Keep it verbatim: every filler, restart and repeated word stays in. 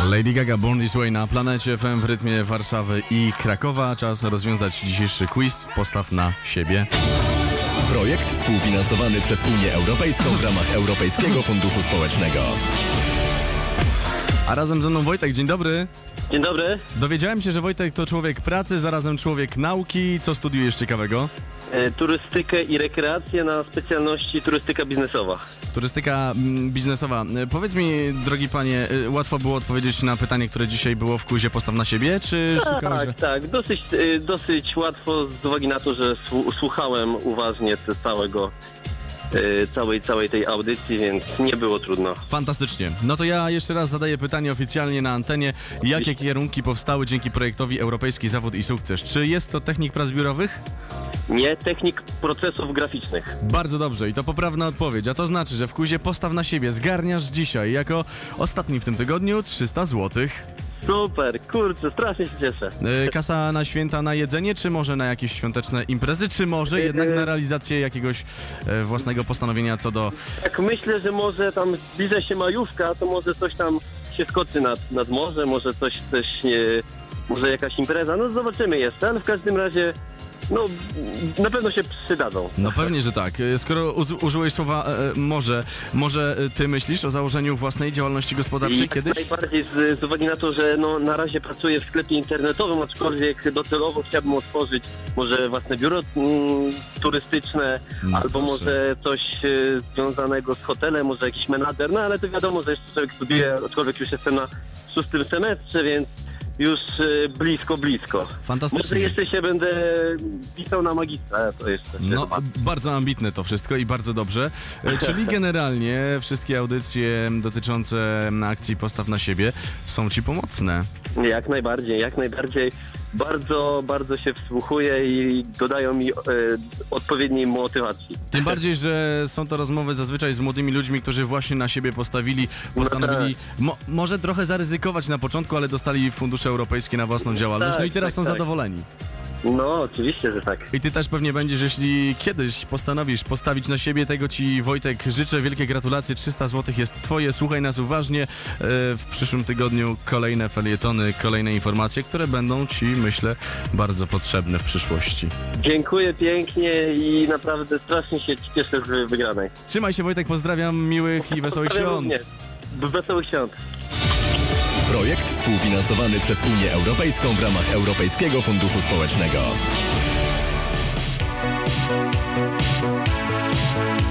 Lady Gaga, Born This Way na Planecie F M w rytmie Warszawy i Krakowa. Czas rozwiązać dzisiejszy quiz. Postaw na siebie. Projekt współfinansowany przez Unię Europejską w ramach Europejskiego Funduszu Społecznego. A razem ze mną Wojtek, dzień dobry. Dzień dobry. Dowiedziałem się, że Wojtek to człowiek pracy, zarazem człowiek nauki. Co studiujesz ciekawego? E, turystykę i rekreację na specjalności turystyka biznesowa. Turystyka mm, biznesowa. E, Powiedz mi, drogi panie, e, łatwo było odpowiedzieć na pytanie, które dzisiaj było w quizie Postaw na siebie, czy szukałeś, Tak, że... tak, dosyć, e, dosyć łatwo z uwagi na to, że słu- słuchałem uważnie te całego, e, całej, całej tej audycji, więc nie było trudno. Fantastycznie. No to ja jeszcze raz zadaję pytanie oficjalnie na antenie. Jakie kierunki powstały dzięki projektowi Europejski Zawód i Sukces? Czy jest to technik prac biurowych? Nie, technik procesów graficznych. Bardzo dobrze i to poprawna odpowiedź, a to znaczy, że w quizie Postaw na siebie zgarniasz dzisiaj jako ostatni w tym tygodniu trzysta złotych. Super, kurczę, strasznie się cieszę. E, Kasa na święta, na jedzenie, czy może na jakieś świąteczne imprezy, czy może jednak na realizację jakiegoś e, własnego postanowienia co do... Tak myślę, że może tam zbliża się majówka, to może coś tam się skoczy nad, nad morze, może coś, coś nie, może jakaś impreza, no zobaczymy jeszcze, ale w każdym razie, no na pewno się przydadzą. No pewnie, że tak. E, Skoro uz- użyłeś słowa e, może, może e, ty myślisz o założeniu własnej działalności gospodarczej I kiedyś? najbardziej z, z uwagi na to, że no, na razie pracuję w sklepie internetowym, aczkolwiek docelowo chciałbym otworzyć może własne biuro mm, turystyczne, No albo proszę. może coś e, związanego z hotelem, może jakiś menadżer, no ale to wiadomo, że jeszcze człowiek studiuje, aczkolwiek już jestem na szóstym semestrze, więc już e, blisko, blisko. Fantastycznie. Może jeszcze się będę pisał na magistra, to jeszcze. No, bardzo ambitne to wszystko i bardzo dobrze. E, Czyli generalnie wszystkie audycje dotyczące akcji Postaw na siebie są ci pomocne. Jak najbardziej, jak najbardziej. Bardzo, bardzo się wsłuchuję i dodają mi e, odpowiedniej motywacji. Tym bardziej, że są to rozmowy zazwyczaj z młodymi ludźmi, którzy właśnie na siebie postawili, postanowili mo- może trochę zaryzykować na początku, ale dostali fundusze europejskie na własną działalność, Tak, no i teraz tak, są tak. zadowoleni. No, oczywiście, że tak. I ty też pewnie będziesz, jeśli kiedyś postanowisz postawić na siebie, tego ci Wojtek życzę, wielkie gratulacje, trzysta złotych jest twoje, słuchaj nas uważnie, e, w przyszłym tygodniu kolejne felietony, kolejne informacje, które będą ci, myślę, bardzo potrzebne w przyszłości. Dziękuję pięknie i naprawdę strasznie się cieszę z wygranej. Trzymaj się Wojtek, pozdrawiam, miłych i wesołych Pozdrawiam świąt. również. Wesołych świąt. Projekt współfinansowany przez Unię Europejską w ramach Europejskiego Funduszu Społecznego.